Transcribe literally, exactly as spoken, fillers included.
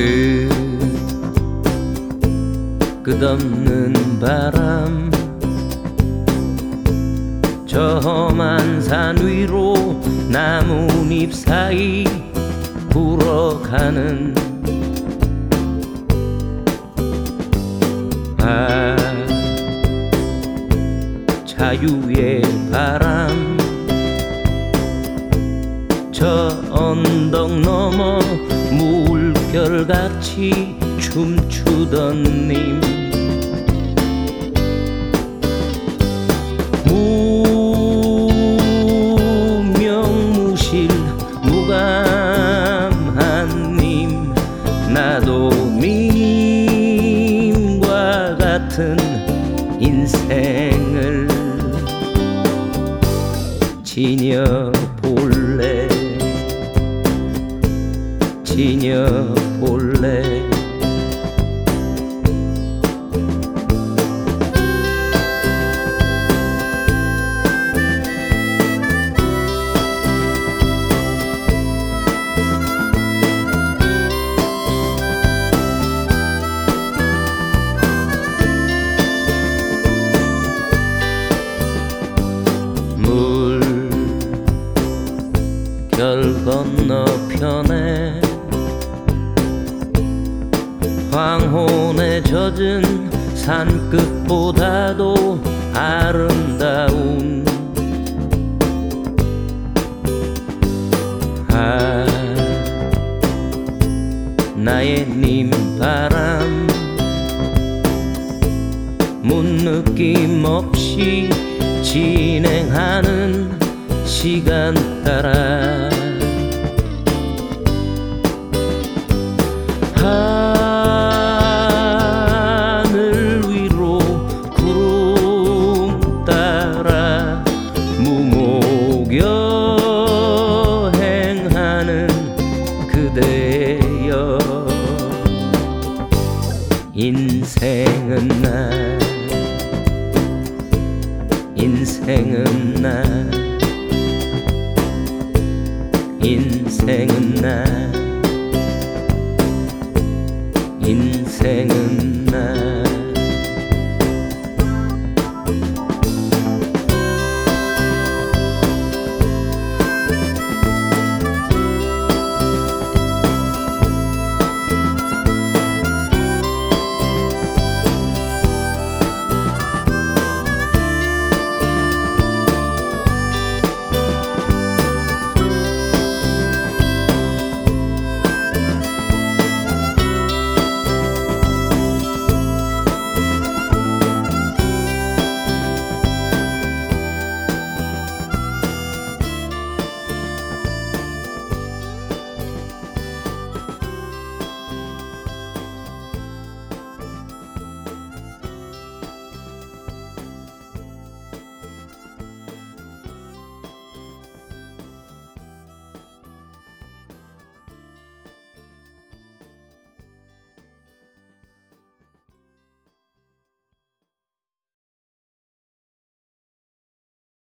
그 끝없는 바람 저 험한 산 위로 나뭇잎 사이 불어가는 아 자유의 바람 저 언덕 너머 물결같이 춤추던 님 무명무실 무감한 님 나도 님과 같은 인생을 지녀볼래 지녀볼래 물결 건너편에 황혼에 젖은 산끝보다도 아름다운 아 나의 님바람 문느낌 없이 진행하는 시간 따라 하늘 위로 구름 따라 무목여행하는 그대여 인생은 나 인생은 나 인생은 나 인생은 나